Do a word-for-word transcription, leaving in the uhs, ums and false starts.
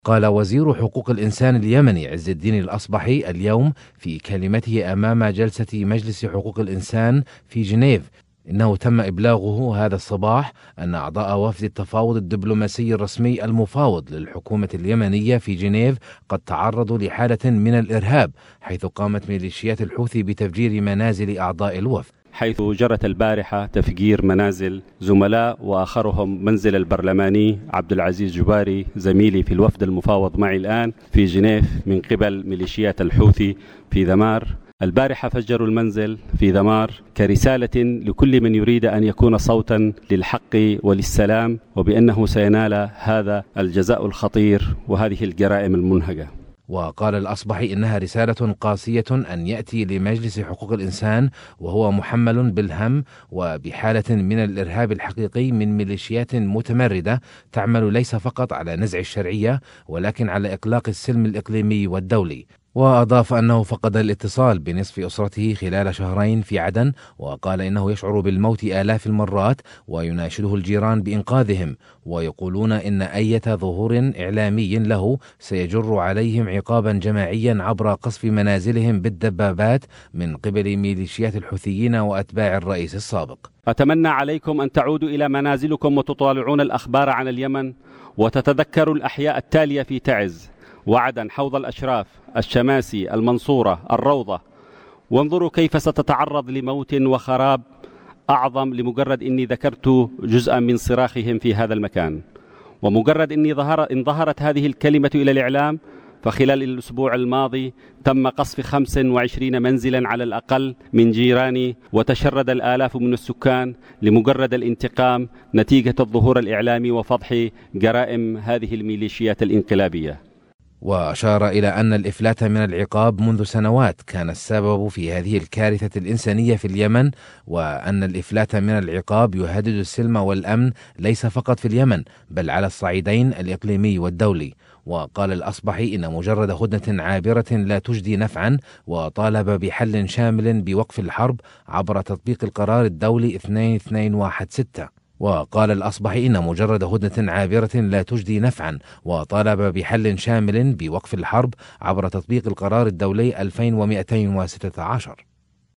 قال وزير حقوق الإنسان اليمني عز الدين الأصبحي اليوم في كلمته أمام جلسة مجلس حقوق الإنسان في جنيف إنه تم إبلاغه هذا الصباح أن أعضاء وفد التفاوض الدبلوماسي الرسمي المفاوض للحكومة اليمنية في جنيف قد تعرضوا لحالة من الإرهاب، حيث قامت ميليشيات الحوثي بتفجير منازل أعضاء الوفد، حيث جرت البارحة تفجير منازل زملاء وآخرهم منزل البرلماني عبد العزيز جباري زميلي في الوفد المفاوض معي الآن في جنيف من قبل ميليشيات الحوثي في ذمار. البارحة فجروا المنزل في ذمار كرسالة لكل من يريد أن يكون صوتا للحق وللسلام، وبأنه سينال هذا الجزاء الخطير وهذه الجرائم المنهكة. وقال الأصبحي إنها رسالة قاسية أن يأتي لمجلس حقوق الإنسان وهو محمل بالهم وبحالة من الإرهاب الحقيقي من ميليشيات متمردة تعمل ليس فقط على نزع الشرعية ولكن على إقلاق السلم الإقليمي والدولي. وأضاف أنه فقد الاتصال بنصف أسرته خلال شهرين في عدن، وقال إنه يشعر بالموت آلاف المرات ويناشده الجيران بإنقاذهم، ويقولون إن أي ظهور إعلامي له سيجر عليهم عقابا جماعيا عبر قصف منازلهم بالدبابات من قبل ميليشيات الحوثيين وأتباع الرئيس السابق. أتمنى عليكم أن تعودوا إلى منازلكم وتطالعون الأخبار عن اليمن وتتذكروا الأحياء التالية في تعز وعدن، حوض الأشراف، الشماسي، المنصورة، الروضة، وانظروا كيف ستتعرض لموت وخراب أعظم لمجرد أني ذكرت جزءا من صراخهم في هذا المكان. ومجرد أني ظهر إن ظهرت هذه الكلمة إلى الإعلام، فخلال الأسبوع الماضي تم قصف خمس وعشرين منزلا على الأقل من جيراني، وتشرد الآلاف من السكان لمجرد الانتقام نتيجة الظهور الإعلامي وفضح جرائم هذه الميليشيات الانقلابية. وأشار إلى أن الإفلات من العقاب منذ سنوات كان السبب في هذه الكارثة الإنسانية في اليمن، وأن الإفلات من العقاب يهدد السلم والأمن ليس فقط في اليمن بل على الصعيدين الإقليمي والدولي. وقال الأصبحي إن مجرد هدنة عابرة لا تجدي نفعا، وطالب بحل شامل بوقف الحرب عبر تطبيق القرار الدولي اثنين اثنين واحد ستة. وقال الأصبحي إن مجرد هدنة عابرة لا تجدي نفعا، وطالب بحل شامل بوقف الحرب عبر تطبيق القرار الدولي ألفين ومئتين وستة عشر.